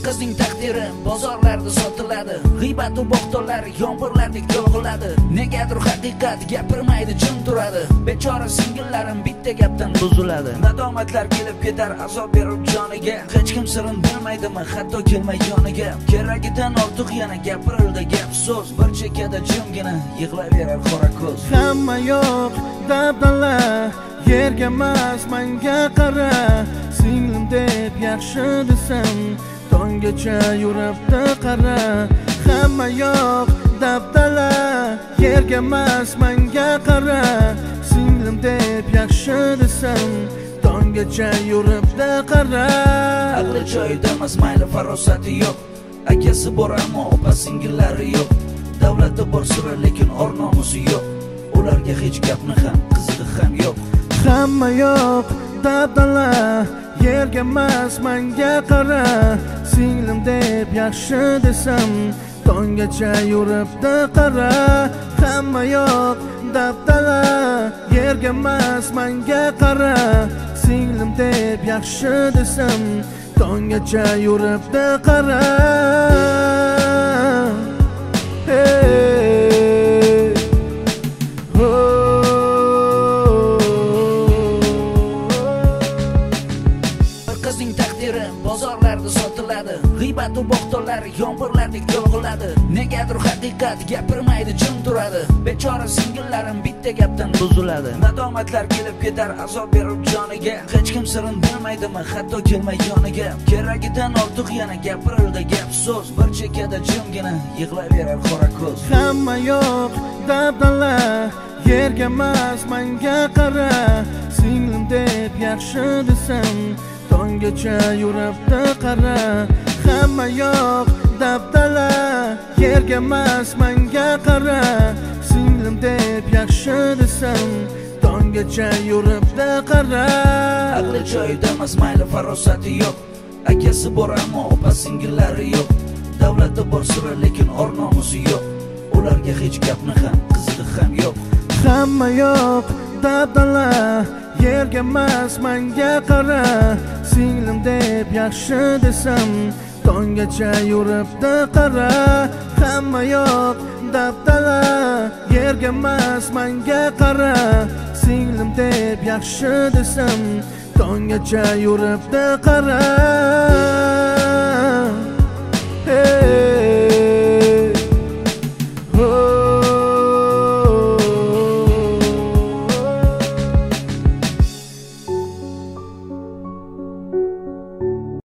qizning taqdiri bozorlarda sotiladi. G'iybat u bo'xtonlar yomg'irlardek yog'iladi. Negadir haqiqat gapirmaydi, jim turadi. Bechora singillarim bitta gapdan buziladi. Nadomatlar kelib ketar azob berib joniga. Hech kim sirin bilmaydimi, hatto kelmay yoniga. Keragidan ortiq yana gapirildi gap so'z. Bir chekkada jimgina yig'laverar qora ko'z. Hamma yo'q dabdala, yerga emas menga qara. Singlim deb yaxshi desam, tonggacha yuribdi qara. Hamma yo'q dabdala, yerga emas menga qara. Singlim deb yaxshi desam, tonggacha yuribdi qara. Aqli joyida emas, mayli farosati yo'q. Akasi bor ammo opa singillari yo'q. Davlatda bor sira lekin or nomusi yo'q. Ularga hech gapni ham qizig'i ham yo'q. Hamma yo'q dabdala, yerga emas menga qara. Singlim deb yaxshi desam, tonggacha yuribdi qara. Hamma yo'q dabdala, yerga emas menga qara. Singlim deb yaxshi desam, tonggacha yuribdi qara. Qizning taqdiri bozorlarda sotiladi. G'iybat u bo'xtonlar yomg'irlardek yog'iladi. Negadir haqiqat gapirmaydi, jim turadi. Bechora singillarim bitta gapdan buziladi. Nadomatlar kelib ketar azob berib joniga. Hech kim sirin bilmaydimi, hatto kelmay yoniga. Keragidan ortiq yana gapirildi gap so'z. Bir chekkada jimgina yig'laverar qora ko'z. Hamma yo'q dabdala, yerga emas menga qara. Singlim deb yaxshi desam, tonggacha yuribdi qara. Hamma yo'q dabdala, yerga emas menga qara. Singlim deb yaxshi desam, tonggacha yuribdi qara. Aqli joyida emas, mayli farosati yo'q. Akasi bor ammo opa singillari yo'q. Davlatda bor sira lekin or nomusi yo'q. Ularga hech gapni ham qizig'i ham yo'q. Hamma yo'q dabdala, yerga emas menga qara. Singlim deb yaxshi desam, tonggacha yuribdi qara. Hamma yo'q dabdala, yerga emas menga qara. Singlim deb yaxshi desam, tonggacha yuribdi qara.